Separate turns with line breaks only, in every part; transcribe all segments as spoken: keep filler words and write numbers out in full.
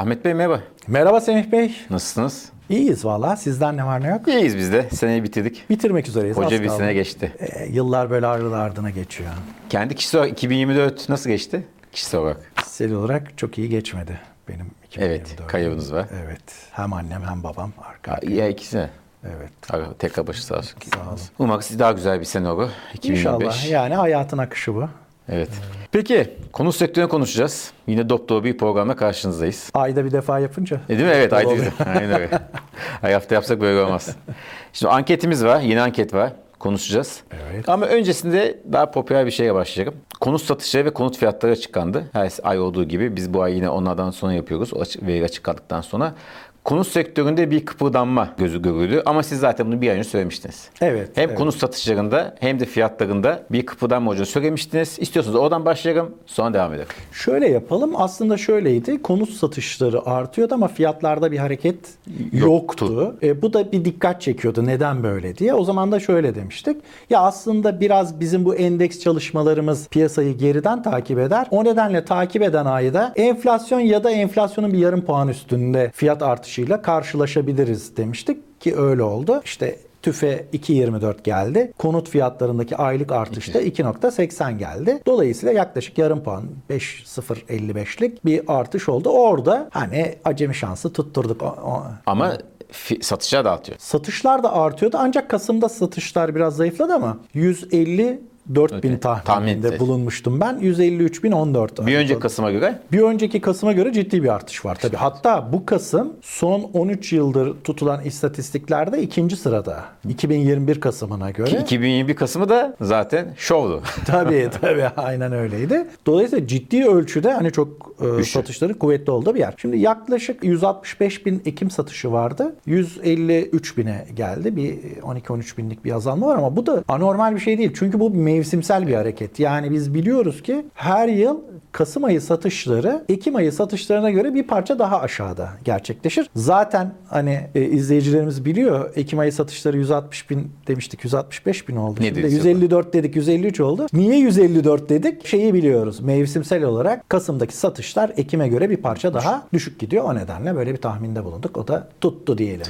Ahmet Bey merhaba.
Merhaba Semih Bey.
Nasılsınız?
İyiyiz valla. Sizden ne var ne yok?
İyiyiz biz de. Seneyi bitirdik.
Bitirmek üzereyiz.
Koca
az
bir
kaldı.
sene geçti.
Ee, yıllar böyle ardı ardına geçiyor.
Kendi kişisel olarak iki bin yirmi dört nasıl geçti? Kişisel olarak.
Kişisel olarak çok iyi geçmedi benim iki bin yirmi dört.
Evet, kaybınız var.
Evet. Hem annem hem babam arka arkaya.
Ya ikisi.
Evet.
Abi, tekrar başı sağ olsun.
Sağ olun.
Umarım siz daha güzel bir sene olur. iki bin yirmi beş.
İnşallah. Yani hayatın akışı bu.
Evet. Peki, konut sektörünü konuşacağız. Yine dop dolu bir programla karşınızdayız.
Ayda bir defa yapınca.
E değil mi? Evet, ayda
oluyor.
bir. Aynen öyle. Ay hafta yapsak böyle olmaz. Şimdi anketimiz var, yeni anket var. Konuşacağız.
Evet.
Ama öncesinde daha popüler bir şeye başlayacağım. Konut satışları ve konut fiyatları açıklandı. Her ay olduğu gibi biz bu ay yine onlardan sonra yapıyoruz. O açık, veri açıklandıktan sonra. Konut sektöründe bir kıpırdanma gözü görüldü ama siz zaten bunu bir ay önce söylemiştiniz.
Evet.
Hem
evet.
konut satışlarında hem de fiyatlarında bir kıpırdanma olduğunu söylemiştiniz. İstiyorsanız oradan başlayalım, sonra devam edelim.
Şöyle yapalım. Aslında şöyleydi. Konut satışları artıyordu ama fiyatlarda bir hareket yoktu.
Yoktu.
E, bu da bir dikkat çekiyordu. Neden böyle diye. O zaman da şöyle demiştik. Ya aslında biraz bizim bu endeks çalışmalarımız piyasayı geriden takip eder. O nedenle takip eden ayda enflasyon ya da enflasyonun bir yarım puan üstünde fiyat artışıyla karşılaşabiliriz demiştik ki öyle oldu. İşte TÜFE iki virgül yirmi dört geldi. Konut fiyatlarındaki aylık artışta iki virgül seksen geldi. Dolayısıyla yaklaşık yarım puan beş virgül sıfır elli beşlik bir artış oldu. Orada hani acemi şansı tutturduk. O- o-
Ama fi- satışlar da artıyor.
Satışlar da artıyordu ancak Kasım'da satışlar biraz zayıfladı ama yüz elli dört bin
Evet, tahmin
tahmininde
ettim.
bulunmuştum ben. yüz elli üç bin on dört.
Bir önceki Kasım'a göre
Bir önceki Kasım'a göre ciddi bir artış var tabii. Hatta bu Kasım son on üç yıldır tutulan istatistiklerde ikinci sırada. iki bin yirmi bir Kasım'ına göre.
ki iki bin yirmi bir Kasım'ı da zaten şovdu.
Tabii tabii aynen öyleydi. Dolayısıyla ciddi ölçüde hani çok e,
Güçlü.
satışların kuvvetli olduğu bir yer. Şimdi yaklaşık yüz altmış beş bin Ekim satışı vardı. yüz elli üç bine geldi. Bir on iki on üç binlik bir azalma var ama bu da anormal bir şey değil. Çünkü bu mevsimsel bir hareket. Yani biz biliyoruz ki her yıl Kasım ayı satışları Ekim ayı satışlarına göre bir parça daha aşağıda gerçekleşir. Zaten hani e, izleyicilerimiz biliyor Ekim ayı satışları yüz altmış bin demiştik. yüz altmış beş bin oldu.
Ne
Şimdi
dediniz
yüz elli dört dedik, yüz elli üç oldu. Niye yüz elli dört dedik? Şeyi biliyoruz. Mevsimsel olarak Kasım'daki satışlar Ekim'e göre bir parça daha düşük gidiyor. O nedenle böyle bir tahminde bulunduk. O da tuttu diyelim.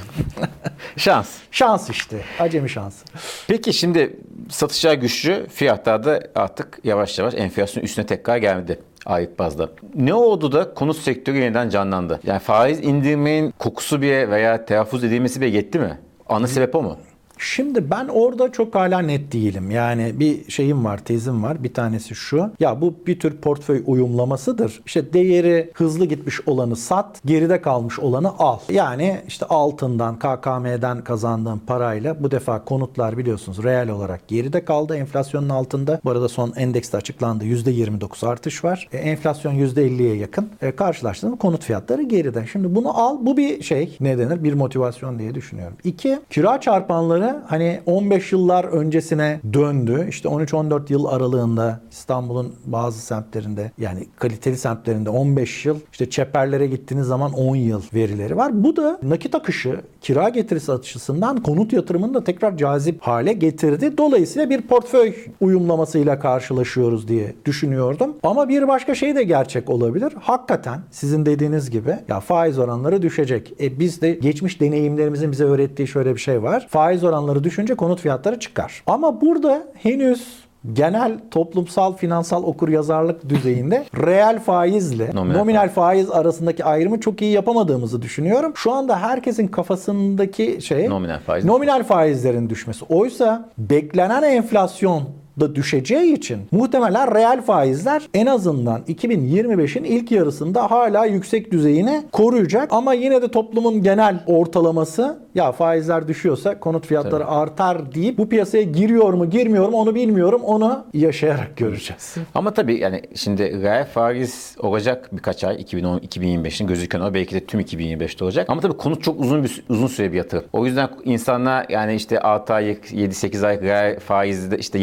Şans.
Şans işte. Acemi şansı.
Peki şimdi satışlar güçlü, fiyatlar da artık yavaş yavaş enflasyon üstüne tekrar geldi aylık bazda. Ne oldu da konut sektörü yeniden canlandı? Yani faiz indirmenin kokusu bir veya telaffuz edilmesi bir yetti mi? Ana sebep o mu?
Şimdi ben orada çok hala net değilim. Yani bir şeyim var, tezim var. Bir tanesi şu. Ya bu bir tür portföy uyumlamasıdır. İşte değeri hızlı gitmiş olanı sat, geride kalmış olanı al. Yani işte altından, K K M'den kazandığın parayla bu defa konutlar biliyorsunuz reel olarak geride kaldı. Enflasyonun altında. Bu arada son endekste açıklandı. yüzde yirmi dokuz artış var. E, enflasyon yüzde elliye yakın. E, karşılaştığında konut fiyatları geride. Şimdi bunu al. Bu bir şey. Ne denir? Bir motivasyon diye düşünüyorum. İki, kira çarpanları hani on beş yıllar öncesine döndü. İşte on üç on dört yıl aralığında İstanbul'un bazı semtlerinde yani kaliteli semtlerinde on beş yıl, işte çeperlere gittiğiniz zaman on yıl verileri var. Bu da nakit akışı, kira getirisi açısından konut yatırımını da tekrar cazip hale getirdi. Dolayısıyla bir portföy uyumlamasıyla karşılaşıyoruz diye düşünüyordum. Ama bir başka şey de gerçek olabilir. Hakikaten sizin dediğiniz gibi ya faiz oranları düşecek. E biz de geçmiş deneyimlerimizin bize öğrettiği şöyle bir şey var. Faiz oranları düşünce konut fiyatları çıkar. Ama burada henüz genel toplumsal finansal okuryazarlık düzeyinde reel faizle
Nominal
nominal faiz arasındaki ayrımı çok iyi yapamadığımızı düşünüyorum. Şu anda herkesin kafasındaki şey
Nominal faiz.
nominal faizlerin düşmesi. Oysa beklenen enflasyon da düşeceği için muhtemelen reel faizler en azından iki bin yirmi beşin ilk yarısında hala yüksek düzeyini koruyacak. Ama yine de toplumun genel ortalaması ya faizler düşüyorsa konut fiyatları Tabii. artar deyip bu piyasaya giriyor mu girmiyor mu onu bilmiyorum. Onu yaşayarak göreceğiz.
Ama tabii yani şimdi reel faiz olacak birkaç ay iki bin on iki bin yirmi beşin gözüken o belki de tüm iki bin yirmi beşte olacak. Ama tabii konut çok uzun bir uzun süre bir yatırım. O yüzden insanlar yani işte altı aylık yedi sekiz aylık reel faizde işte yarım puan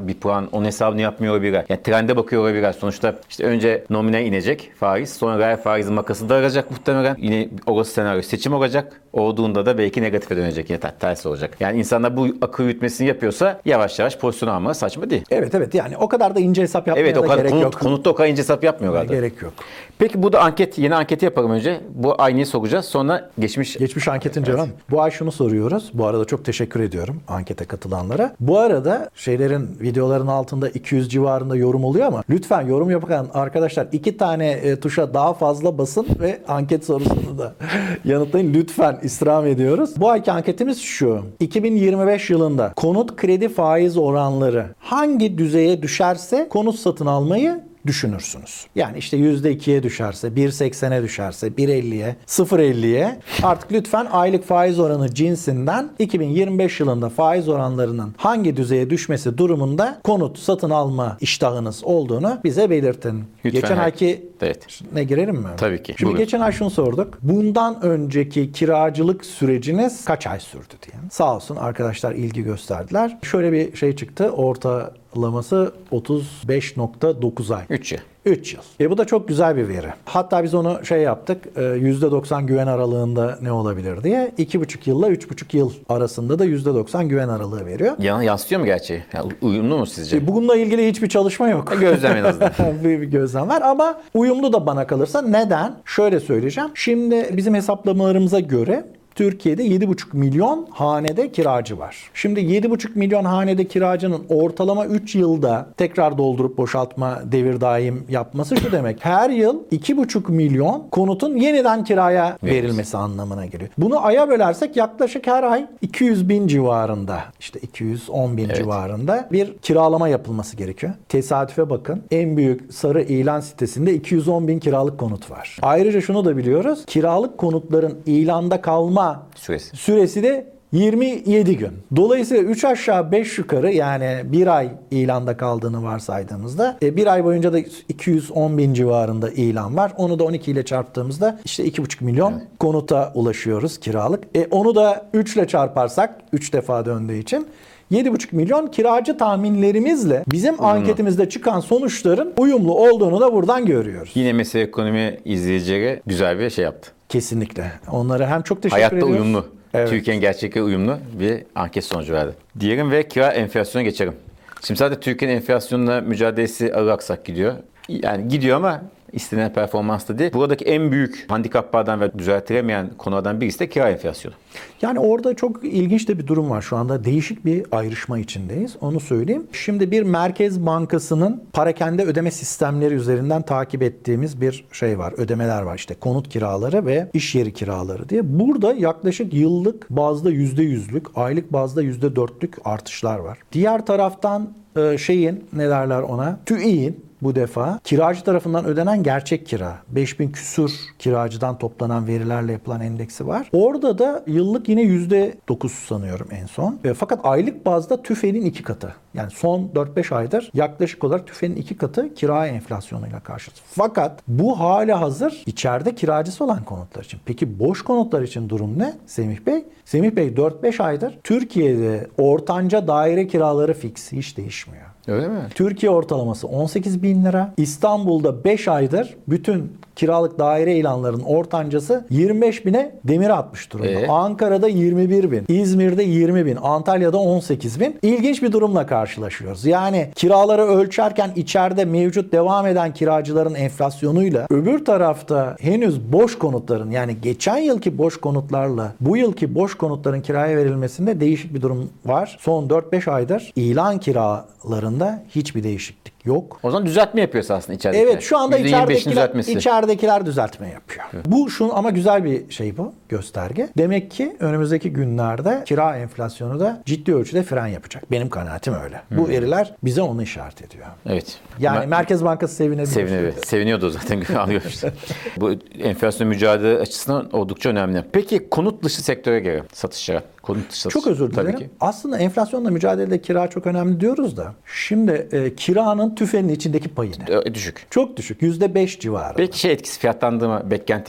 puan, bir puan onun hesabını yapmıyor olabilirler. Yani trende bakıyor olabilirler. Sonuçta işte önce nomine inecek faiz, sonra reel faizin makası daralacak muhtemelen. Yine olası senaryo seçim olacak. Olduğunda da belki negatife dönecek. Yine tersi olacak. Yani insanlar bu akıl yürütmesini yapıyorsa yavaş yavaş pozisyon alma saçma değil.
Evet evet yani o kadar da ince hesap yapmaya
Evet,
da
o kadar
gerek
konut,
yok.
konutta o kadar ince hesap yapmıyorlardı.
Gerek yok.
Peki bu da anket, yeni anketi yapalım önce. Bu aynıyı soracağız. Sonra geçmiş...
Geçmiş anketin cevabı. Bu ay şunu soruyoruz. Bu arada çok teşekkür ediyorum ankete katılanlara. Bu arada şeylerin, videoların altında iki yüz civarında yorum oluyor ama lütfen yorum yapan arkadaşlar iki tane e, tuşa daha fazla basın ve anket sorusunu da yanıtlayın. Lütfen istirham ediyoruz. Bu ayki anketimiz şu. iki bin yirmi beş yılında konut kredi faiz oranları hangi düzeye düşerse konut satın almayı düşünürsünüz. Yani işte yüzde ikiye düşerse, bir virgül seksene düşerse, bir virgül elliye, sıfır virgül elliye artık lütfen aylık faiz oranı cinsinden iki bin yirmi beş yılında faiz oranlarının hangi düzeye düşmesi durumunda konut satın alma iştahınız olduğunu bize belirtin.
Lütfen.
Geçen ayki
Evet.
ne girelim mi?
Tabii ki.
Şimdi
Buyurun.
geçen ay şunu sorduk. Bundan önceki kiracılık süreciniz kaç ay sürdü diye. Sağ olsun arkadaşlar ilgi gösterdiler. Şöyle bir şey çıktı. Ortalaması otuz beş nokta dokuz ay.
üç yıl.
üç yıl. E bu da çok güzel bir veri. Hatta biz onu şey yaptık. yüzde doksan güven aralığında ne olabilir diye. iki buçuk yılla üç buçuk yıl arasında da yüzde doksan güven aralığı veriyor.
Ya, yansıtıyor mu gerçeği? Yani uyumlu mu sizce?
E bununla ilgili hiçbir çalışma yok.
Gözlem en azından.
bir, bir gözlem var ama uyumlu da bana kalırsa. Neden? Şöyle söyleyeceğim. Şimdi bizim hesaplamalarımıza göre Türkiye'de yedi buçuk milyon hanede kiracı var. Şimdi yedi buçuk milyon hanede kiracının ortalama üç yılda tekrar doldurup boşaltma devir daim yapması şu demek. Her yıl iki buçuk milyon konutun yeniden kiraya verilmesi anlamına geliyor. Bunu aya bölersek yaklaşık her ay iki yüz bin civarında, işte iki yüz on bin
Evet.
civarında bir kiralama yapılması gerekiyor. Tesadüfe bakın. En büyük sarı ilan sitesinde iki yüz on bin kiralık konut var. Ayrıca şunu da biliyoruz. Kiralık konutların ilanda kalma
Süresi.
süresi de yirmi yedi gün. Dolayısıyla üç aşağı beş yukarı yani bir ay ilanda kaldığını varsaydığımızda e, bir ay boyunca da iki yüz on bin civarında ilan var. Onu da on iki ile çarptığımızda işte iki buçuk milyon
Evet.
konuta ulaşıyoruz kiralık. E, onu da üç ile çarparsak üç defa döndüğü için yedi buçuk milyon kiracı tahminlerimizle bizim
Uyumlu.
anketimizde çıkan sonuçların uyumlu olduğunu da buradan görüyoruz.
Yine Mesele Ekonomi izleyicileri güzel bir şey yaptı.
Kesinlikle. Onlara hem çok teşekkür
Hayatta
ediyoruz.
uyumlu.
Evet.
Türkiye'nin gerçekleri uyumlu bir anket sonucu verdi. Diyelim ve kira enflasyona geçelim. Şimdi zaten Türkiye'nin enflasyonla mücadelesi ağır aksak gidiyor. Yani gidiyor ama istenen performansla değil. Buradaki en büyük handikaplardan ve düzeltilemeyen konulardan birisi de kira enflasyonu.
Yani orada çok ilginç de bir durum var şu anda. Değişik bir ayrışma içindeyiz. Onu söyleyeyim. Şimdi bir Merkez Bankası'nın parakende ödeme sistemleri üzerinden takip ettiğimiz bir şey var. Ödemeler var işte. Konut kiraları ve iş yeri kiraları diye. Burada yaklaşık yıllık bazda yüzde yüzlük, aylık bazda yüzde dörtlük artışlar var. Diğer taraftan e, şeyin ne derler ona? TÜİ'nin bu defa kiracı tarafından ödenen gerçek kira. beş bin küsur kiracıdan toplanan verilerle yapılan endeksi var. Orada da yıllık yine yüzde dokuz sanıyorum en son. E, fakat aylık bazda TÜFE'nin iki katı. Yani son dört beş aydır yaklaşık olarak TÜFE'nin iki katı kira enflasyonuyla karşılaşıyor. Fakat bu hali hazır içeride kiracısı olan konutlar için. Peki boş konutlar için durum ne Semih Bey? Semih Bey dört beş aydır Türkiye'de ortanca daire kiraları fix, hiç değişmiyor.
Öyle mi?
Türkiye ortalaması on sekiz bin lira. İstanbul'da beş aydır bütün kiralık daire ilanlarının ortancası yirmi beş bine demir atmış durumda.
Ee?
Ankara'da yirmi bir bin, İzmir'de yirmi bin, Antalya'da on sekiz bin. İlginç bir durumla karşılaşıyoruz. Yani kiraları ölçerken içeride mevcut devam eden kiracıların enflasyonuyla öbür tarafta henüz boş konutların yani geçen yılki boş konutlarla bu yılki boş konutların kiraya verilmesinde değişik bir durum var. Son dört beş aydır ilan kiralarında hiçbir değişiklik yok.
O zaman düzeltme yapıyorsa aslında içeride.
Evet şu anda
yüzde yirmi beşin
içeridekiler,
düzeltmesi.
içeridekiler düzeltme yapıyor. Evet. Bu şun ama güzel bir şey bu gösterge. Demek ki önümüzdeki günlerde kira enflasyonu da ciddi ölçüde fren yapacak. Benim kanaatim öyle. Hmm. Bu veriler bize onu işaret ediyor.
Evet.
Yani
Mer-
Merkez Bankası sevinebilir.
Seviniyor. Seviniyordu zaten alıyoruz. Bu enflasyon mücadele açısından oldukça önemli. Peki konut dışı sektöre gelelim. Satışa. Konut dışı satış.
Çok özür dilerim.
Tabii ki.
Aslında enflasyonla mücadelede kira çok önemli diyoruz da. Şimdi e, kiranın TÜFE'nin içindeki payı ne?
Ee, Düşük.
Çok düşük. yüzde beş civarı.
Peki şey etkisi fiyatlandırma, beklenti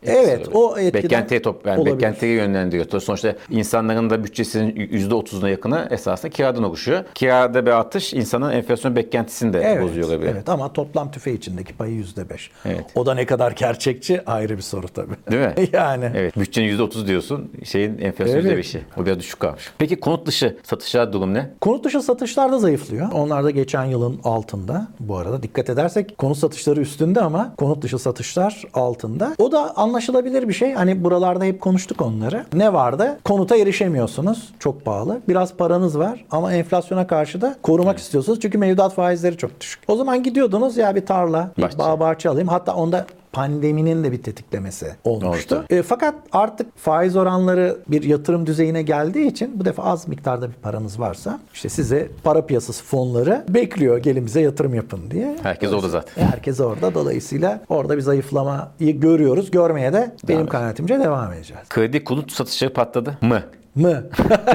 Evet, o etkiden
beklentiye top yani
olabilir.
beklentiye yönlendiriyor. Sonuçta insanların da bütçesinin yüzde otuzuna yakını esasında kiradan oluşuyor. Kirada bir artış insanın enflasyon beklentisini de
Evet,
bozuyor olabilir.
evet ama toplam tüfe içindeki payı yüzde beş.
Evet.
O da ne kadar gerçekçi ayrı bir soru tabii.
Değil mi?
Yani.
Evet. Bütçenin yüzde otuz diyorsun. Şeyin enflasyon
Evet.
yüzde beşi. O biraz düşük kalmış. Peki konut dışı satışlar durum ne?
Konut dışı satışlar da zayıflıyor. Onlar da geçen yılın altında. Bu arada dikkat edersek konut satışları üstünde ama konut dışı satışlar altında. O da anlaşılabilir bir şey. Hani buralarda hep konuştuk onları. Ne vardı? Konuta erişemiyorsunuz. Çok pahalı. Biraz paranız var ama enflasyona karşı da korumak evet. istiyorsunuz. Çünkü mevduat faizleri çok düşük. O zaman gidiyordunuz ya bir tarla, bir
bahçe.
bağ bahçe alayım. Hatta onda pandeminin de bir tetiklemesi olmuştu.
Oldu.
E, fakat artık faiz oranları bir yatırım düzeyine geldiği için bu defa az miktarda bir paranız varsa işte size para piyasası fonları bekliyor gelin bize yatırım yapın diye.
Herkes orada zaten.
Herkes orada. Dolayısıyla orada bir zayıflamayı görüyoruz. Görmeye de benim
Devam
kanaatimce devam edeceğiz.
Kredi konut satışları patladı mı?
Mı?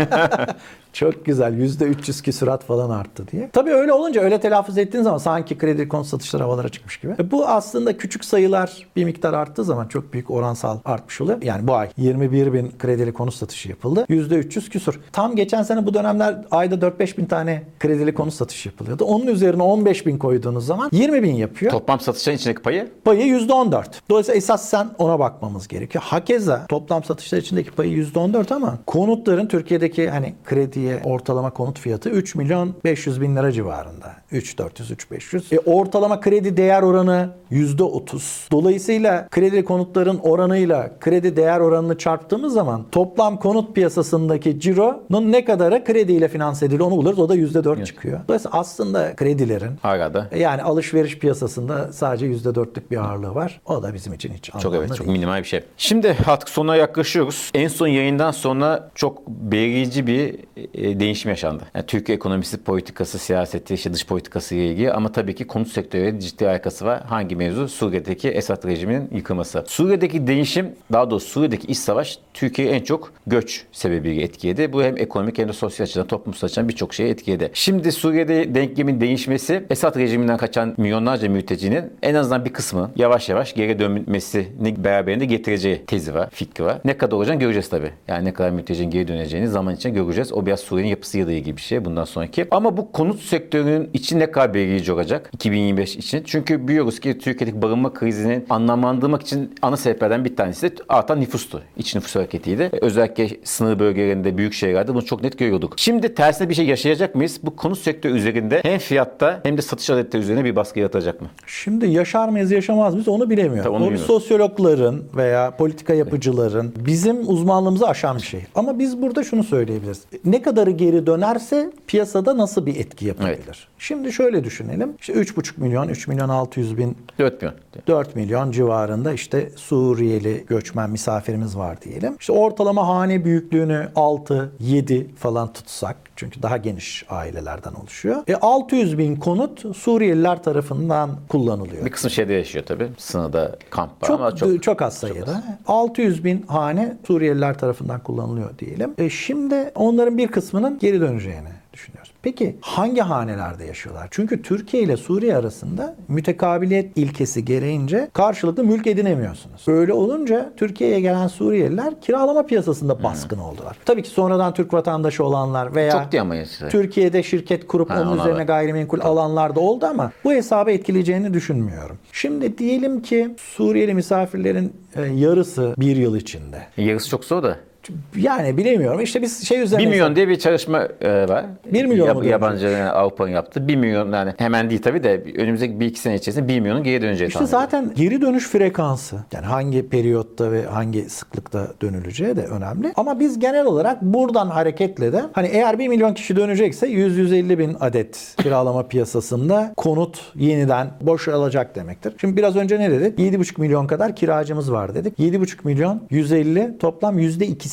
Çok güzel. yüzde üç yüz küsurat falan arttı diye. Tabii öyle olunca öyle telaffuz ettiğin zaman sanki kredi konut satışları havalara çıkmış gibi. E bu aslında küçük sayılar bir miktar arttığı zaman çok büyük oransal artmış oluyor. Yani bu ay yirmi bir bin kredili konut satışı yapıldı. yüzde üç yüz küsur. Tam geçen sene bu dönemler ayda dört beş bin tane kredili konut satışı yapılıyordu. Onun üzerine on beş bin koyduğunuz zaman yirmi bin yapıyor.
Toplam satışların içindeki payı?
Payı yüzde on dört. Dolayısıyla esas sen ona bakmamız gerekiyor. Hakeza toplam satışlar içindeki payı yüzde on dört ama konutların Türkiye'deki hani krediye ortalama konut fiyatı üç milyon beş yüz bin lira civarında. üç dört yüz üç beş yüz. E, ortalama kredi değer oranı yüzde otuz. Dolayısıyla kredi konutların oranıyla kredi değer oranını çarptığımız zaman toplam konut piyasasındaki cironun ne kadarı krediyle finanse ediliyor onu buluruz. O da yüzde dört evet. çıkıyor. Dolayısıyla aslında kredilerin
Arada.
yani alışveriş piyasasında sadece yüzde dörtlük bir ağırlığı var. O da bizim için hiç
çok evet
değil.
çok minimal bir şey. Şimdi artık sonuna yaklaşıyoruz. En son yayından sonra çok belirleyici bir e, değişim yaşandı. Yani Türkiye ekonomisi, politikası, siyaseti, işte dış politikası ile ilgili ama tabii ki konut sektörüyle ciddi alakası var. Hangi mevzu? Suriye'deki Esad rejiminin yıkılması. Suriye'deki değişim, daha doğrusu Suriye'deki iç savaş Türkiye'yi en çok göç sebebiyle etkiledi. Bu hem ekonomik hem de sosyal açıdan, toplumsal açıdan birçok şeye etkiledi. Şimdi Suriye'de denklemin değişmesi, Esad rejiminden kaçan milyonlarca mültecinin en azından bir kısmı yavaş yavaş geri dönmesini beraberinde getireceği tezi var, fikri var. Ne kadar olacağını göreceğiz tabii. Yani ne kadar mültecinin geri döneceğini zaman içinde göreceğiz. O biraz Suriye'nin yapısıyla ilgili bir şey bundan sonraki. Ama bu konut sektörünün içi ne kadar belirleyici olacak iki bin yirmi beş için? Çünkü biliyoruz ki Türkiye'deki barınma krizinin anlamlandırmak için ana sebeplerden bir tanesi de artan nüfustu. İç nüfus hareketiydi. Özellikle sınır bölgelerinde, büyük şehirlerde bunu çok net görüyorduk. Şimdi tersine bir şey yaşayacak mıyız? Bu konut sektörü üzerinde hem fiyatta hem de satış adetleri üzerine bir baskı yaratacak mı?
Şimdi yaşar mıyız, yaşamaz mıyız onu bilemiyorum.
Tabii, onu
o bir sosyologların veya politika yapıcıların bizim uzmanlığımızı aşan bir şey. Ama biz burada şunu söyleyebiliriz. Ne kadarı geri dönerse piyasada nasıl bir etki yapabilir? Evet. Şimdi şöyle düşünelim. İşte üç buçuk milyon, üç milyon altı yüz bin,
dört milyon.
dört milyon civarında işte Suriyeli göçmen misafirimiz var diyelim. İşte ortalama hane büyüklüğünü altı yedi falan tutsak. Çünkü daha geniş ailelerden oluşuyor. E altı yüz bin konut Suriyeliler tarafından kullanılıyor.
Bir kısım şeyde yaşıyor tabii. Sınırda kamp var
çok,
ama çok,
çok az sayıda. Çok az. altı yüz bin hane Suriyeliler tarafından kullanılıyor diyelim. E şimdi onların bir kısmının geri döneceğini düşünüyoruz. Peki hangi hanelerde yaşıyorlar? Çünkü Türkiye ile Suriye arasında mütekabiliyet ilkesi gereğince karşılıklı mülk edinemiyorsunuz. Böyle olunca Türkiye'ye gelen Suriyeliler kiralama piyasasında baskın hmm. oldular. Tabii ki sonradan Türk vatandaşı olanlar veya
çok diyemeyiz.
Türkiye'de şirket kurup ha, onun üzerine var. Gayrimenkul Tabii. alanlar da oldu ama bu hesabı etkileyeceğini düşünmüyorum. Şimdi diyelim ki Suriyeli misafirlerin yarısı bir yıl içinde.
Yarısı çok zor da.
Yani bilemiyorum. İşte biz şey üzerine...
bir milyon diye bir çalışma e, var.
bir milyon
Yab- Yabancı yani Avrupa'nın yaptığı. bir milyon yani hemen değil tabii de önümüzdeki bir iki sene içerisinde bir milyonun geri döneceği
İşte zaten ediyor. Geri dönüş frekansı yani hangi periyotta ve hangi sıklıkta dönüleceği de önemli. Ama biz genel olarak buradan hareketle de hani eğer bir milyon kişi dönecekse yüz yüz elli bin adet kiralama piyasasında konut yeniden boşalacak demektir. Şimdi biraz önce ne dedik? yedi buçuk milyon kadar kiracımız var dedik. yedi buçuk milyon yüz elli toplam yüzde ikisi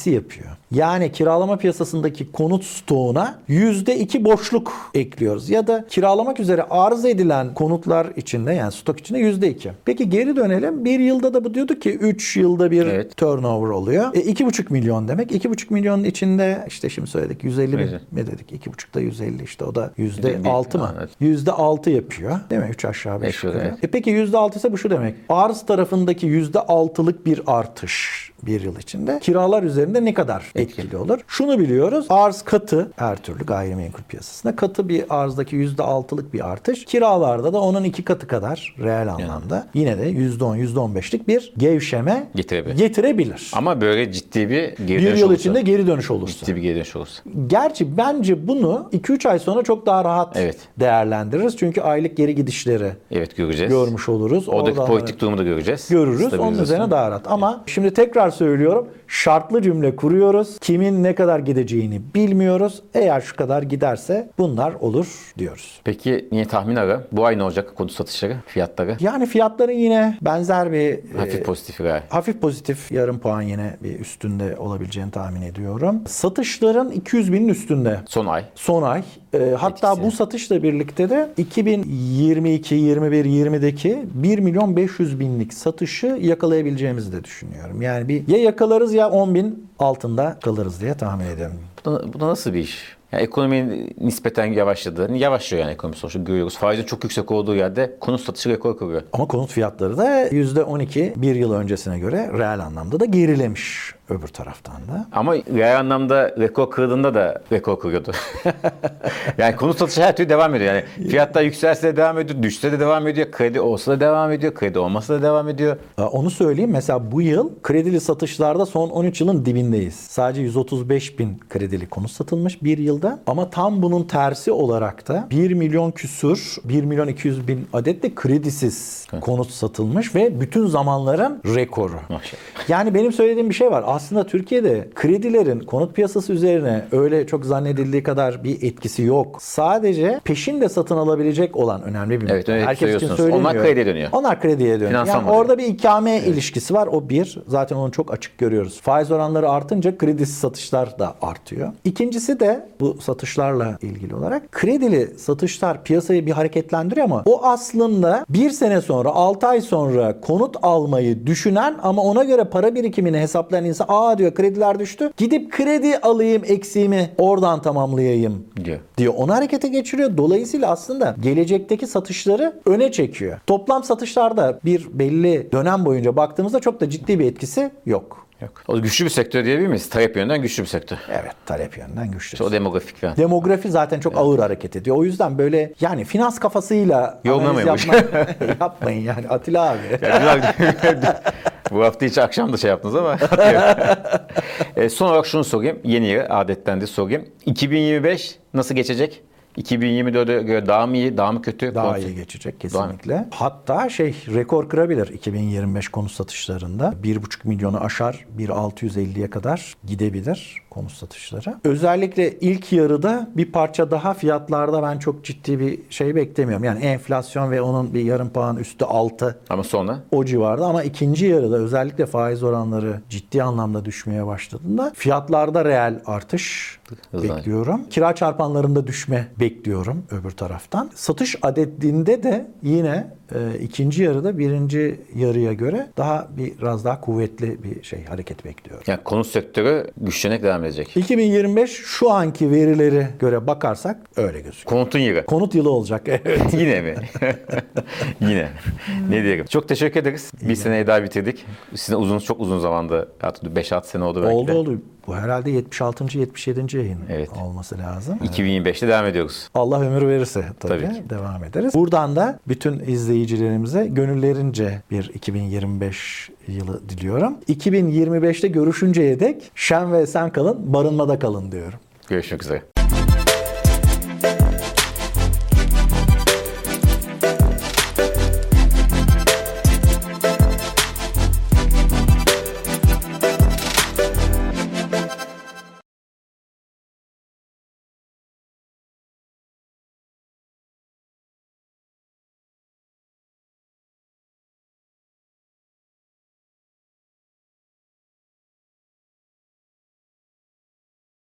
eksi yapıyor. Yani kiralama piyasasındaki konut stoğuna yüzde iki boşluk ekliyoruz. Ya da kiralamak üzere arz edilen konutlar içinde, yani stok içinde yüzde iki. Peki geri dönelim. Bir yılda da bu diyorduk ki üç yılda bir
Evet.
turnover oluyor. E, iki buçuk milyon demek. iki buçuk milyonun içinde işte şimdi söyledik yüz elli bin
Evet.
mi dedik? iki buçukta yüz elli, işte o da
Bir-
yüzde altı mı?
Evet.
yüzde altı yapıyor. Değil mi? üç aşağı beş
Beş
yukarı.
yukarı, evet.
E peki yüzde altı ise bu şu demek. Arz tarafındaki yüzde altılık bir artış bir yıl içinde kiralar üzerinde ne kadar etkili olur? Şunu biliyoruz. Arz katı, her türlü gayrimenkul piyasasında katı bir arzdaki yüzde altılık bir artış. Kiralarda da onun iki katı kadar reel anlamda yine de yüzde on yüzde on beşlik bir gevşeme
Getirebilir.
getirebilir.
Ama böyle ciddi bir geri
Bir
dönüş
yıl
olursa,
içinde geri dönüş olursa.
ciddi bir geri dönüş olursa.
Gerçi bence bunu iki üç ay sonra çok daha rahat
Evet.
değerlendiririz. Çünkü aylık geri gidişleri
Evet, göreceğiz.
görmüş oluruz.
Oradaki
Oradan
politik durumu da göreceğiz.
görürüz. Onun
Stabilizasyon.
üzerine daha rahat. Ama şimdi tekrar söylüyorum. Şartlı cümle kuruyoruz. Kimin ne kadar gideceğini bilmiyoruz. Eğer şu kadar giderse bunlar olur diyoruz.
Peki niye tahmin ara? Bu ay ne olacak konut satışları, fiyatları?
Yani fiyatların yine benzer bir
Hafif
e,
pozitif gayet.
hafif pozitif, yarım puan yine bir üstünde olabileceğini tahmin ediyorum. Satışların iki yüz binin üstünde.
Son ay.
Son ay. E, hatta
Etkisi.
bu satışla birlikte de iki bin yirmi iki, yirmi bir, yirmideki bir milyon beş yüz binlik satışı yakalayabileceğimizi de düşünüyorum. Yani bir ya yakalarız ya on bin altında kalırız diye tahmin ediyorum.
Bu da, bu da nasıl bir iş? Yani ekonominin nispeten yavaşladı. Yavaşlıyor yani ekonomi sonuçta görüyoruz. Faizin çok yüksek olduğu yerde konut satışı rekor kırıyor.
Ama konut fiyatları da yüzde on iki bir yıl öncesine göre reel anlamda da gerilemiş öbür taraftan da.
Ama reel anlamda rekor kırdığında da rekor kırıyordu. Yani konut satışı her türlü devam ediyor. Yani fiyatlar yükselse de devam ediyor, düşse de devam ediyor, kredi olsa da devam ediyor, kredi olmasa da devam ediyor.
Onu söyleyeyim. Mesela bu yıl kredili satışlarda son on üç yılın dibindeyiz. Sadece yüz otuz beş bin kredili konut satılmış bir yılda. Ama tam bunun tersi olarak da bir milyon küsur, bir milyon iki yüz bin adet de kredisiz konut satılmış ve bütün zamanların rekoru.
Maşallah.
Yani benim söylediğim bir şey var. Aslında Türkiye'de kredilerin konut piyasası üzerine öyle çok zannedildiği kadar bir etkisi yok. Sadece peşinde satın alabilecek olan önemli bir
Evet,
miktar.
öyle
Herkes için
söylüyorsunuz.
söylemiyorum.
Onlar krediye dönüyor.
Onlar krediye dönüyor.
Finansal
Yani
model.
orada bir ikame ilişkisi var. O bir. Zaten onu çok açık görüyoruz. Faiz oranları artınca kredisiz satışlar da artıyor. İkincisi de bu satışlarla ilgili olarak kredili satışlar piyasayı bir hareketlendiriyor ama o aslında bir sene sonra, altı ay sonra konut almayı düşünen ama ona göre para birikimini hesaplayan insan, aa diyor krediler düştü. Gidip kredi alayım, eksiğimi oradan tamamlayayım
Diyor.
diyor. Onu harekete geçiriyor. Dolayısıyla aslında gelecekteki satışları öne çekiyor. Toplam satışlarda bir belli dönem boyunca baktığımızda çok da ciddi bir etkisi yok.
Yok. O güçlü bir sektör diyebilir miyiz? Talep yönünden güçlü bir sektör.
Evet, talep yönünden güçlü.
İşte o demografik falan.
Demografi zaten çok ağır hareket ediyor. O yüzden böyle yani finans kafasıyla analiz
Yorumlamayın bu
yapma, yapmayın yani Atilla abi.
Bu hafta hiç akşam da şey yaptınız ama. e, son olarak şunu sorayım. Yeni yere adetlendi sorayım. iki bin yirmi beş nasıl geçecek? iki bin yirmi dörde göre daha mı iyi, daha mı kötü?
Daha
Konser-
iyi geçecek kesinlikle. Hatta şey rekor kırabilir iki bin yirmi beş konut satışlarında. bir buçuk milyonu aşar, bir altı yüz elliye kadar gidebilir konut satışları. Özellikle ilk yarıda bir parça daha fiyatlarda ben çok ciddi bir şey beklemiyorum. Yani enflasyon ve onun bir yarım puan üstü altı
Ama sonra
o civarda, ama ikinci yarıda özellikle faiz oranları ciddi anlamda düşmeye başladığında fiyatlarda reel artış
Hızlanacak.
bekliyorum. Kira çarpanlarında düşme bekliyorum öbür taraftan. Satış adedinde de yine e, ikinci yarıda birinci yarıya göre daha biraz daha kuvvetli bir şey hareket bekliyorum.
yani konut sektörü güçlenerek devam edecek.
iki bin yirmi beş şu anki verilere göre bakarsak öyle gözüküyor.
Konutun yeri.
Konut yılı olacak. Evet.
Yine mi? Yine. Ne diyelim. Çok teşekkür ederiz. Bir seneyi daha bitirdik. Sizin uzun, çok uzun zamanda, hatta beş altı sene oldu belki
Oldu
de.
oldu. Bu herhalde yetmiş altıncı yetmiş yedinci yayın
Evet.
olması lazım.
iki bin yirmi beşte devam ediyoruz.
Allah ömür verirse tabii,
Tabii ki.
devam ederiz. Buradan da bütün izleyicilerimize gönüllerince bir iki bin yirmi beş yılı diliyorum. iki bin yirmi beşte görüşünceye dek şen ve esen kalın, barınmada kalın diyorum.
Görüşmek üzere.